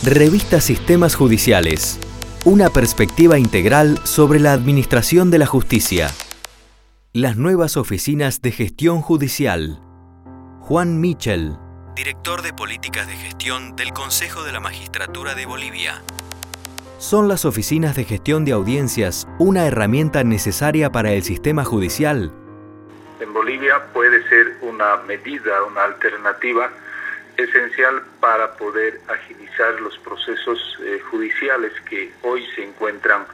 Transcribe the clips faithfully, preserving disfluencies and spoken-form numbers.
Revista Sistemas Judiciales. Una perspectiva integral sobre la administración de la justicia. Las nuevas oficinas de gestión judicial. Juan Michel, director de Políticas de Gestión del Consejo de la Magistratura de Bolivia. ¿Son las oficinas de gestión de audiencias una herramienta necesaria para el sistema judicial? En Bolivia puede ser una medida, una alternativa esencial para poder agilizar los procesos eh, judiciales que hoy se encuentran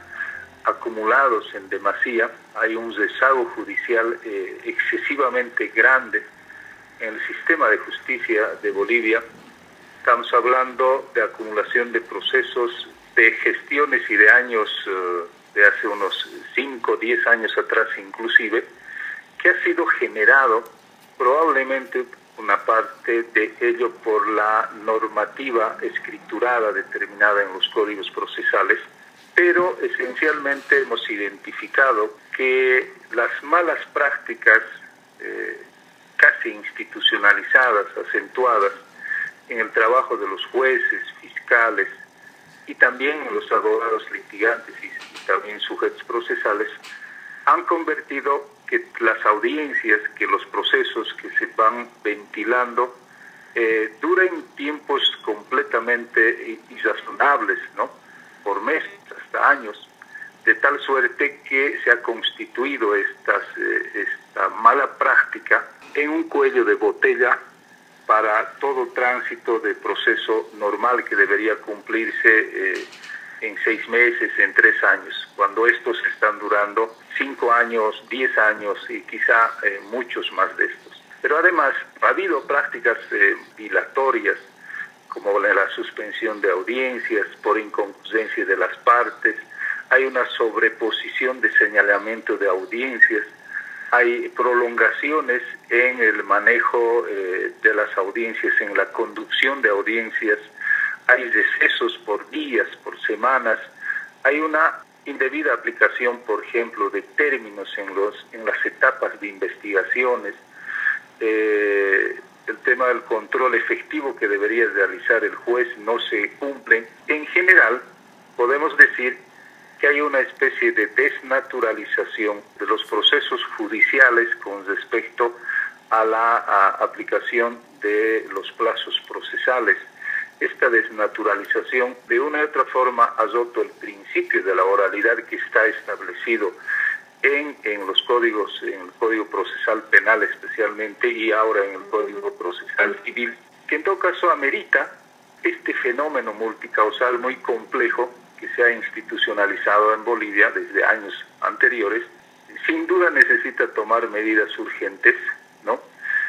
acumulados en demasía. Hay un rezago judicial eh, excesivamente grande en el sistema de justicia de Bolivia. Estamos hablando de acumulación de procesos, de gestiones y de años, eh, de hace unos cinco o diez años atrás inclusive, que ha sido generado probablemente una parte de ello por la normativa escriturada determinada en los códigos procesales, pero esencialmente hemos identificado que las malas prácticas eh, casi institucionalizadas, acentuadas en el trabajo de los jueces, fiscales y también en los abogados litigantes y, y también sujetos procesales, han convertido que las audiencias, que los procesos que se van ventilando eh, duren tiempos completamente irrazonables, ¿no? Por meses, hasta años, de tal suerte que se ha constituido estas, eh, esta mala práctica en un cuello de botella para todo tránsito de proceso normal que debería cumplirse eh, en seis meses, en tres años, cuando estos están durando cinco años, diez años y quizá eh, muchos más de estos. Pero además ha habido prácticas eh, dilatorias, como la suspensión de audiencias por inconcurrencia de las partes, hay una sobreposición de señalamiento de audiencias, hay prolongaciones en el manejo eh, de las audiencias, en la conducción de audiencias, hay recesos por días, por semanas, hay una indebida aplicación, por ejemplo, de términos en, los, en las etapas de investigaciones, eh, el tema del control efectivo que debería realizar el juez no se cumple. En general, podemos decir que hay una especie de desnaturalización de los procesos judiciales con respecto a la a aplicación de los plazos procesales. Esta desnaturalización de una u otra forma ha roto el principio de la oralidad que está establecido en, en los códigos, en el Código Procesal Penal especialmente y ahora en el Código Procesal Civil, que en todo caso amerita este fenómeno multicausal muy complejo que se ha institucionalizado en Bolivia desde años anteriores. Sin duda necesita tomar medidas urgentes, ¿no?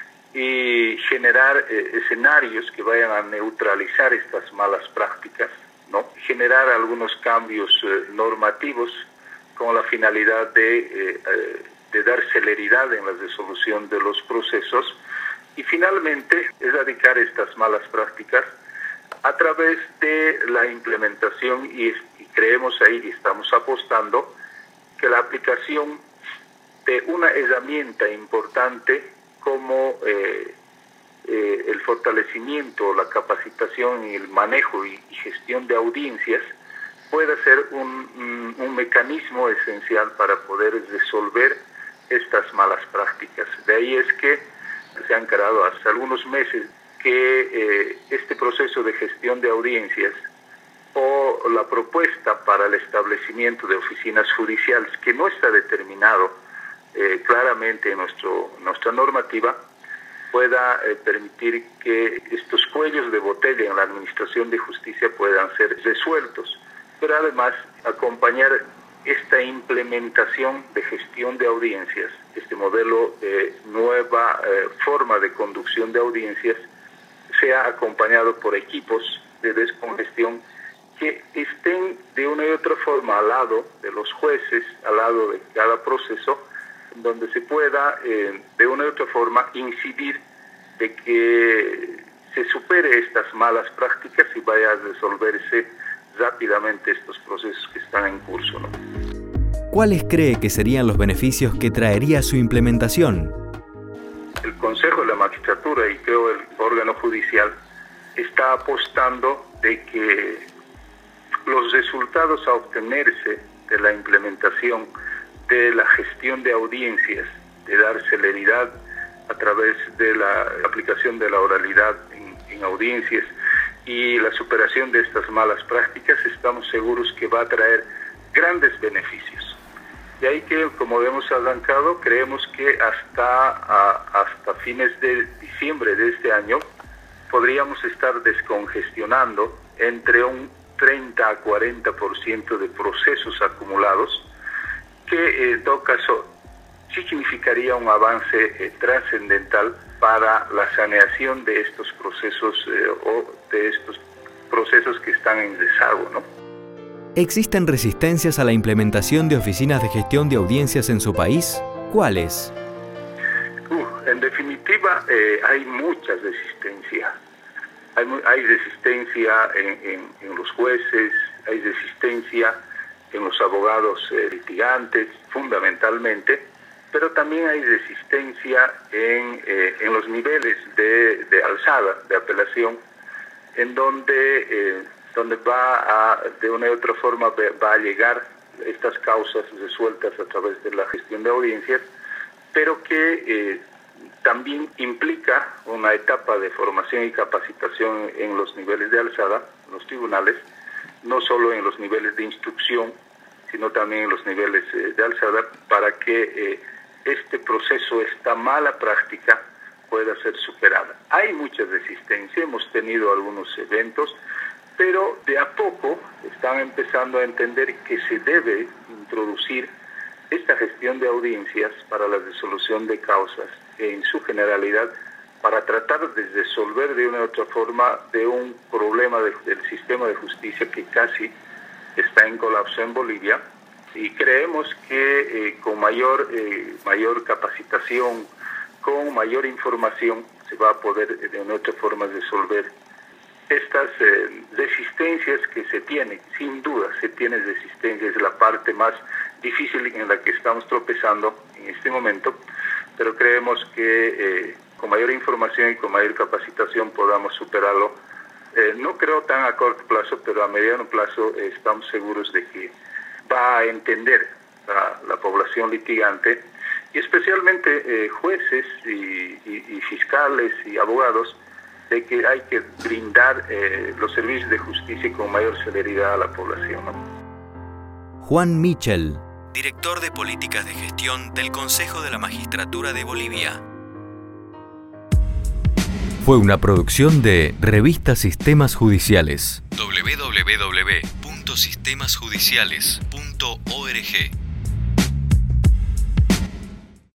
Y generar eh, escenarios que vayan a neutralizar estas malas prácticas, ¿no? Generar algunos cambios eh, normativos con la finalidad de, eh, eh, de dar celeridad en la resolución de los procesos y finalmente erradicar estas malas prácticas a través de la implementación y, y creemos ahí y estamos apostando que la aplicación de una herramienta importante como eh, eh, el fortalecimiento, la capacitación y el manejo y, y gestión de audiencias pueda ser un, un, un mecanismo esencial para poder resolver estas malas prácticas. De ahí es que se han creado hace algunos meses que eh, este proceso de gestión de audiencias o la propuesta para el establecimiento de oficinas judiciales, que no está determinado Eh, claramente en nuestro, nuestra normativa, pueda eh, permitir que estos cuellos de botella en la administración de justicia puedan ser resueltos, pero además acompañar esta implementación de gestión de audiencias, este modelo de nueva eh, forma de conducción de audiencias, sea acompañado por equipos de descongestión que estén de una y otra forma al lado de los jueces, al lado de cada proceso, donde se pueda eh, de una u otra forma incidir de que se supere estas malas prácticas y vaya a resolverse rápidamente estos procesos que están en curso, ¿no? ¿Cuáles cree que serían los beneficios que traería su implementación? El Consejo de la Magistratura y creo el órgano judicial está apostando de que los resultados a obtenerse de la implementación de la gestión de audiencias, de dar celeridad a través de la aplicación de la oralidad en, en audiencias y la superación de estas malas prácticas, estamos seguros que va a traer grandes beneficios. De ahí que, como hemos arrancado, creemos que hasta, a, hasta fines de diciembre de este año podríamos estar descongestionando entre un treinta a cuarenta por ciento de procesos acumulados, que en todo caso sí significaría un avance eh, trascendental para la saneación de estos procesos eh, o de estos procesos que están en rezago, ¿no? ¿Existen resistencias a la implementación de oficinas de gestión de audiencias en su país? ¿Cuáles? Uh, en definitiva, eh, hay mucha resistencia. Hay, hay resistencia en, en, en los jueces, hay resistencia en los abogados eh, litigantes, fundamentalmente, pero también hay resistencia en, eh, en los niveles de, de alzada, de apelación, en donde, eh, donde va a, de una u otra forma, va a llegar estas causas resueltas a través de la gestión de audiencias, pero que eh, también implica una etapa de formación y capacitación en los niveles de alzada, en los tribunales, no solo en los niveles de instrucción, sino también en los niveles eh, de alzada, para que eh, este proceso, esta mala práctica, pueda ser superada. Hay mucha resistencia, hemos tenido algunos eventos, pero de a poco están empezando a entender que se debe introducir esta gestión de audiencias para la resolución de causas en su generalidad, para tratar de resolver de una u otra forma de un problema de, del sistema de justicia que casi está en colapso en Bolivia, y creemos que eh, con mayor, eh, mayor capacitación, con mayor información, se va a poder de una u otra forma resolver estas eh, resistencias que se tienen. Sin duda se tiene resistencia, es la parte más difícil en la que estamos tropezando en este momento, pero creemos que eh, con mayor información y con mayor capacitación podamos superarlo. Eh, no creo tan a corto plazo, pero a mediano plazo eh, estamos seguros de que va a entender la, la población litigante, y especialmente eh, jueces y, y, y fiscales y abogados, de que hay que brindar eh, los servicios de justicia con mayor celeridad a la población, ¿no? Juan Michel, director de Políticas de Gestión del Consejo de la Magistratura de Bolivia. Fue una producción de Revista Sistemas Judiciales. doble u doble u doble u punto sistemas judiciales punto org